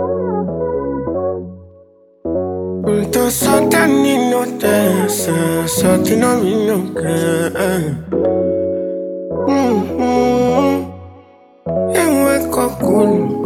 Tô soltando inocência, soltando a minha Eu é coculo,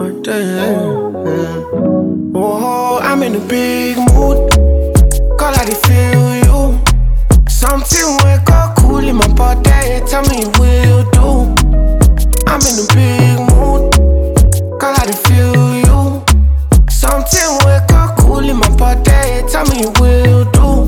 oh, I'm in a big mood. Call I feel you. Something wake up cool in my body. Tell me will do. I'm in a big mood. Call I feel you. Something wake up cool in my body. Tell me will do.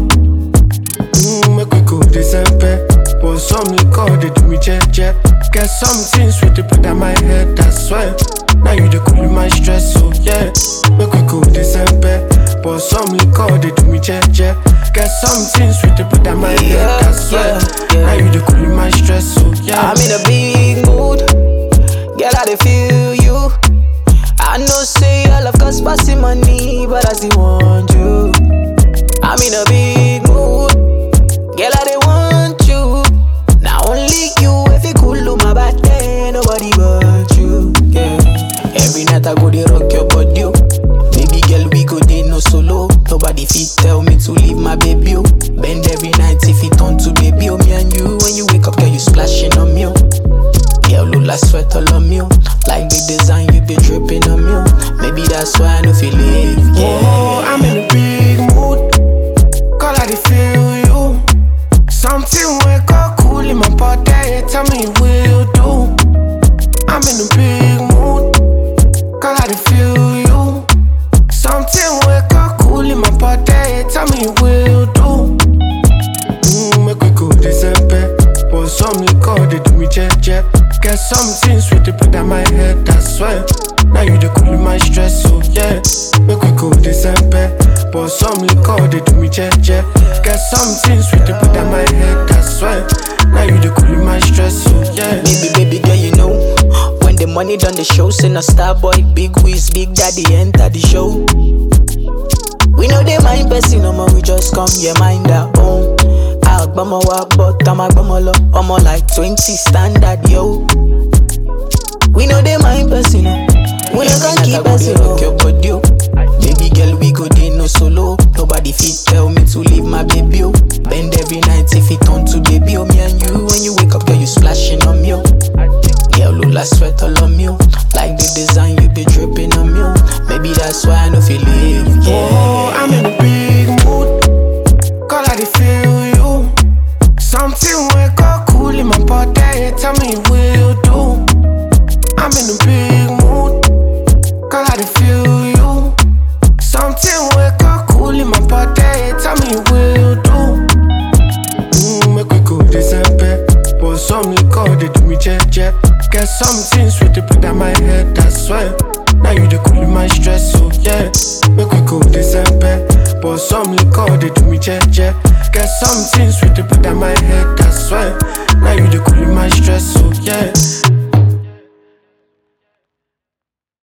Make we go December. But some liquor they do me jet. Get something sweet to put on my head. I swear. Now you the cool in my stress, so yeah. Make we go December. But some liquor they do me jet. Get something sweet to put on my head, I swear. Now you the cool in my stress, so yeah. I'm in a big mood, girl, I dey feel you. I know say your love cost passing money, but I still want you. I'm in a big mood, girl, I dey want you. Now only you, if you cool on my body, nobody but you, yeah. Every night I go dey rock your body, oh. Baby girl, we go dey no solo. Nobody fit tell me to leave my baby, oh. Bend every night if it turn to baby, oh. Me and you, when you wake up, girl, you splashing on me, oh. Yeah, look like sweat all on me, oh. Like the design, you be dripping on me, oh. Maybe that's why I no feel leave, yeah. Oh, I'm in a big mood. Call I feel you. Something wake up cool in my body. Tell me will do. I'm in a big mood. Call I feel you. Something wake up cool in my body. Tell me will do. Make we go December. But some liquor they do me jet. Get something sweet to put on my head, I swear. Now you the cool in my stress, so yeah. Make we go December. But some liquor they do me jet. Get something sweet to put on my head, I swear. Now you the cool in my stress, so yeah. Baby girl, you know, when the money done the show, send a star boy, big whiz, big daddy enter the show. We know they mind person, no more, we just come, yeah, mind our own. Agbama wa but I'm agbama lo, I'm like 20 standard, yo. We know they mind person, no. We no can keep person, no. Your body, oh. Baby girl, we go dey no solo. Nobody fit tell me to leave my baby, oh. Bend every night if it turn to baby, oh. Me and you, when you wake up, girl, you splashing on me, oh. Girl, look like sweat all on me, oh. Like the design, you be dripping on me, oh. Maybe that's why I no feel leave, yeah. Oh, I'm in a big mood. Call I feel you. Something wake up cool in my body. Tell me will do. I'm in a big mood. Call I feel you. Something wake up cool in my body. Tell me will do. Make we go December. But some liquor they do me jet. Get something sweet to put on my head, I swear. Now you the cool in my stress, so yeah. Make we go December. But some liquor they do me jet. Get something sweet to put on my head, I swear. Now you the cool in my stress, so yeah.